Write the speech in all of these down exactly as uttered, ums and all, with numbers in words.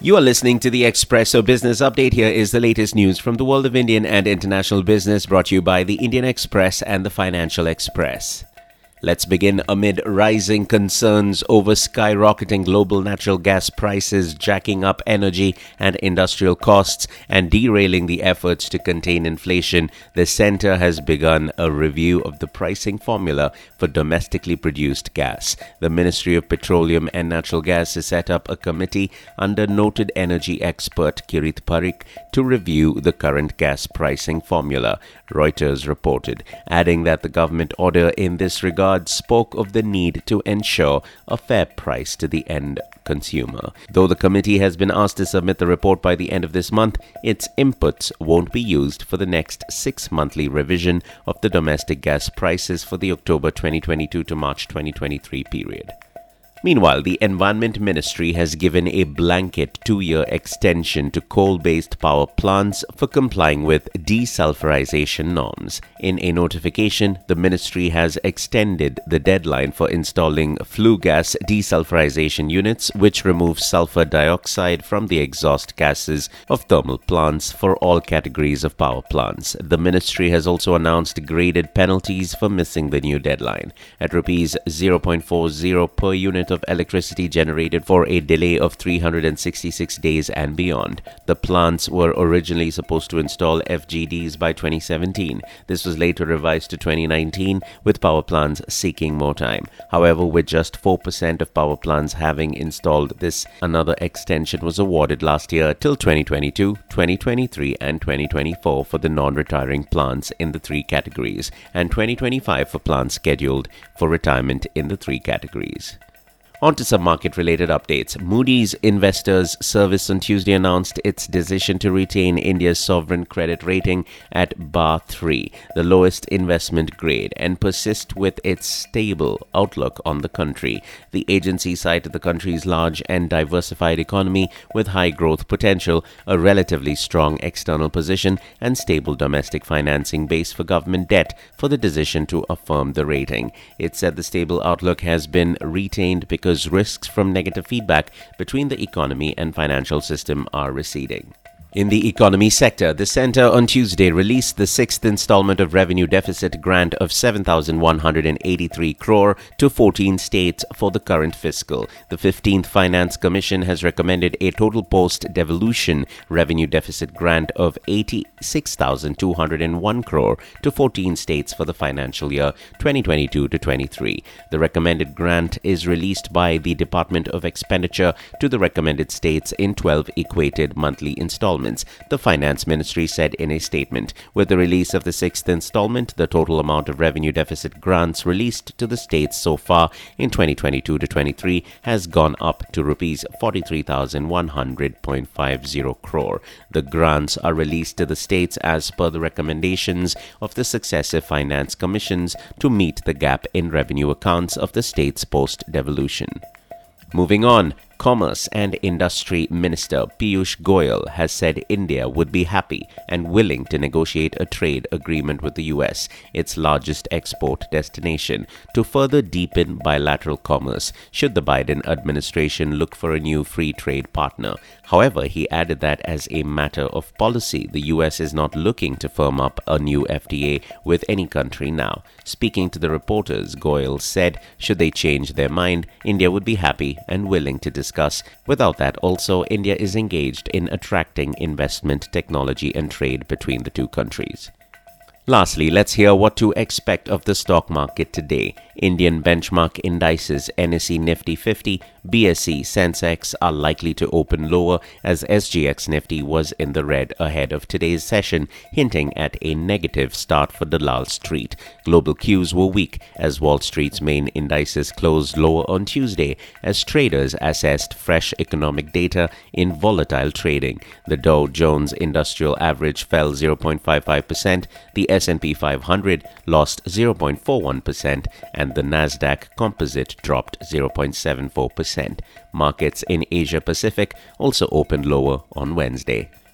You are listening to the Expresso Business Update. Here is the latest news from the world of Indian and international business, brought to you by the Indian Express and the Financial Express. Let's begin amid rising concerns over skyrocketing global natural gas prices, jacking up energy and industrial costs, and derailing the efforts to contain inflation. The centre has begun a review of the pricing formula for domestically produced gas. The Ministry of Petroleum and Natural Gas has set up a committee under noted energy expert Kirit Parikh to review the current gas pricing formula, Reuters reported, adding that the government order in this regard spoke of the need to ensure a fair price to the end consumer. Though the committee has been asked to submit the report by the end of this month, its inputs won't be used for the next six-monthly revision of the domestic gas prices for the October twenty twenty-two to March twenty twenty-three period. Meanwhile, the Environment Ministry has given a blanket two-year extension to coal-based power plants for complying with desulfurization norms. In a notification, the ministry has extended the deadline for installing flue gas desulfurization units, which remove sulfur dioxide from the exhaust gases of thermal plants for all categories of power plants. The ministry has also announced graded penalties for missing the new deadline. At rupees zero point four zero per unit of electricity generated for a delay of three hundred sixty-six days and beyond. The plants were originally supposed to install F G Ds by twenty seventeen. This was later revised to twenty nineteen, with power plants seeking more time. However, with just four percent of power plants having installed this, another extension was awarded last year till twenty twenty-two, twenty twenty-three and twenty twenty-four for the non-retiring plants in the three categories, and twenty twenty-five for plants scheduled for retirement in the three categories. On to some market-related updates. Moody's Investors Service on Tuesday announced its decision to retain India's sovereign credit rating at bar three, the lowest investment grade, and persist with its stable outlook on the country. The agency cited the country's large and diversified economy with high growth potential, a relatively strong external position, and stable domestic financing base for government debt for the decision to affirm the rating. It said the stable outlook has been retained because risks from negative feedback between the economy and financial system are receding. In the economy sector, the centre on Tuesday released the sixth installment of revenue deficit grant of seven thousand one hundred eighty-three crore to fourteen states for the current fiscal. The fifteenth Finance Commission has recommended a total post-devolution revenue deficit grant of eighty-six thousand two hundred one crore to fourteen states for the financial year twenty twenty-two to twenty-three. The recommended grant is released by the Department of Expenditure to the recommended states in twelve equated monthly installments, the Finance Ministry said in a statement. With the release of the sixth installment, the total amount of revenue deficit grants released to the states so far in twenty twenty-two to twenty-three has gone up to rupees forty-three thousand one hundred point five zero crore. The grants are released to the states as per the recommendations of the successive finance commissions to meet the gap in revenue accounts of the states post-devolution. Moving on, Commerce and Industry Minister Piyush Goyal has said India would be happy and willing to negotiate a trade agreement with the U S, its largest export destination, to further deepen bilateral commerce should the Biden administration look for a new free trade partner. However, he added that as a matter of policy, the U S is not looking to firm up a new F T A with any country now. Speaking to the reporters, Goyal said should they change their mind, India would be happy and willing to discuss. Without that, also, India is engaged in attracting investment, technology and trade between the two countries. Lastly, let's hear what to expect of the stock market today. Indian benchmark indices N S E Nifty fifty, B S E, Sensex are likely to open lower as S G X Nifty was in the red ahead of today's session, hinting at a negative start for Dalal Street. Global cues were weak as Wall Street's main indices closed lower on Tuesday as traders assessed fresh economic data in volatile trading. The Dow Jones Industrial Average fell zero point five five percent, the S and P five hundred lost zero point four one percent, and the Nasdaq Composite dropped zero point seven four percent. Markets in Asia Pacific also opened lower on Wednesday.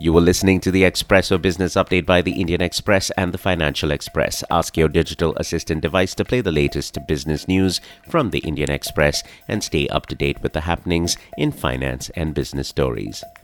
You were listening to the Expresso Business Update by the Indian Express and the Financial Express. Ask your digital assistant device to play the latest business news from the Indian Express and stay up to date with the happenings in finance and business stories.